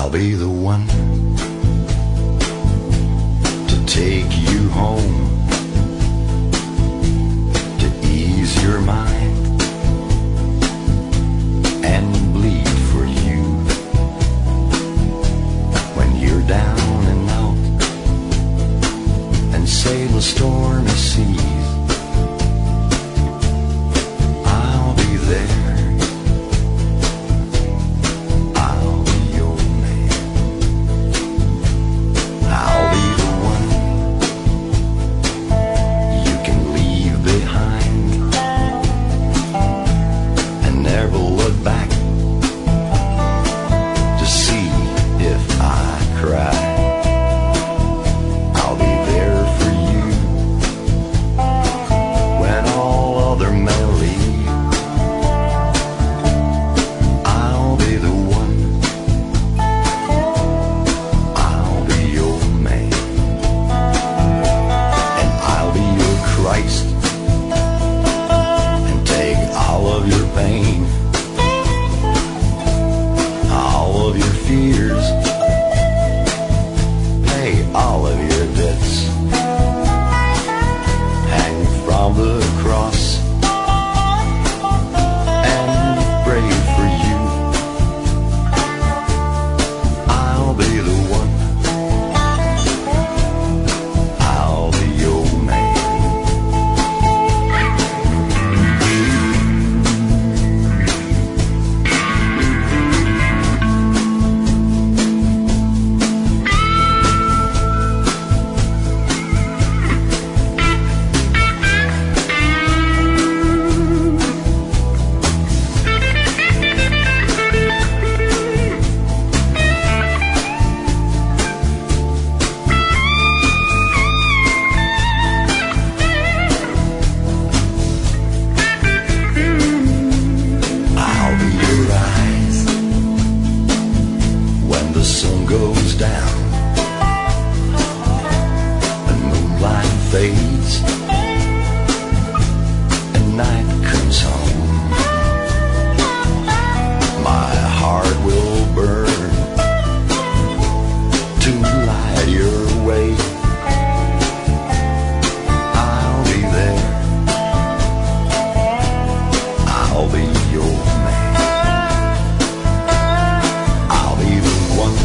I'll be the one to take you home, to ease your mind and bleed for you when you're down and out and sail a stormy seas. I'll be there. Fades and night comes home, my heart will burn to light your way. I'll be there, I'll be your man, I'll be the one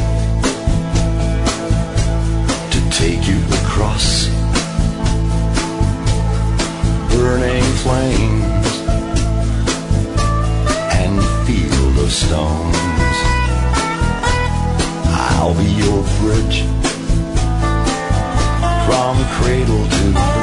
to take you across burning flames and field of stones. I'll be your bridge from cradle to